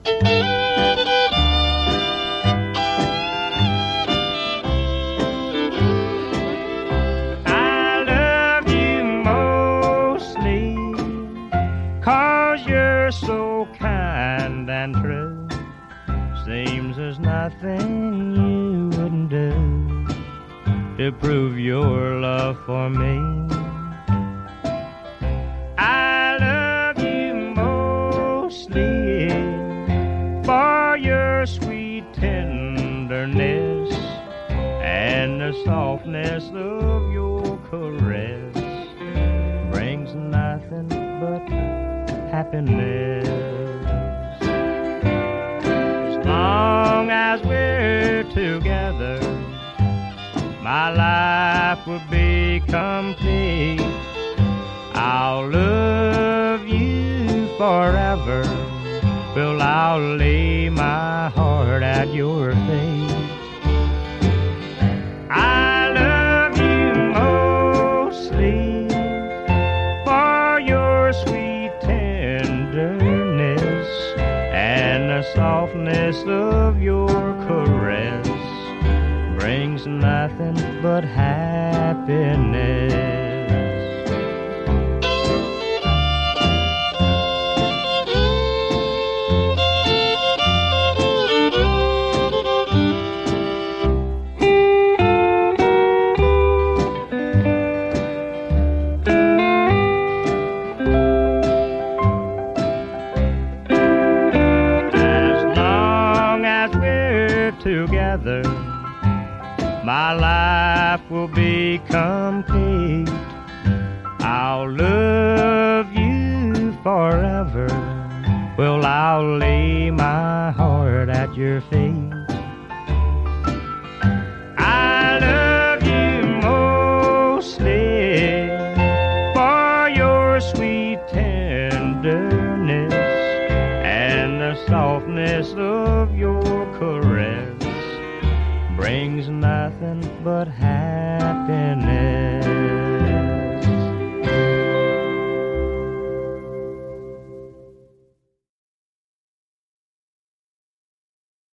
I love you mostly 'cause you're so kind and true. Seems there's nothing you wouldn't do to prove your love for me. I love you mostly for your sweet tenderness and the softness of your caress brings nothing but happiness. As long as we're together, my life will be complete. I'll love you forever. Well, I'll lay my heart at your feet. I love you mostly for your sweet tenderness and the softness of your caress brings nothing but happiness. Together, my life will be complete. I'll love you forever. Well, I'll lay my heart at your feet. I love you mostly for your sweet tenderness and the softness of your caress brings nothing but happiness.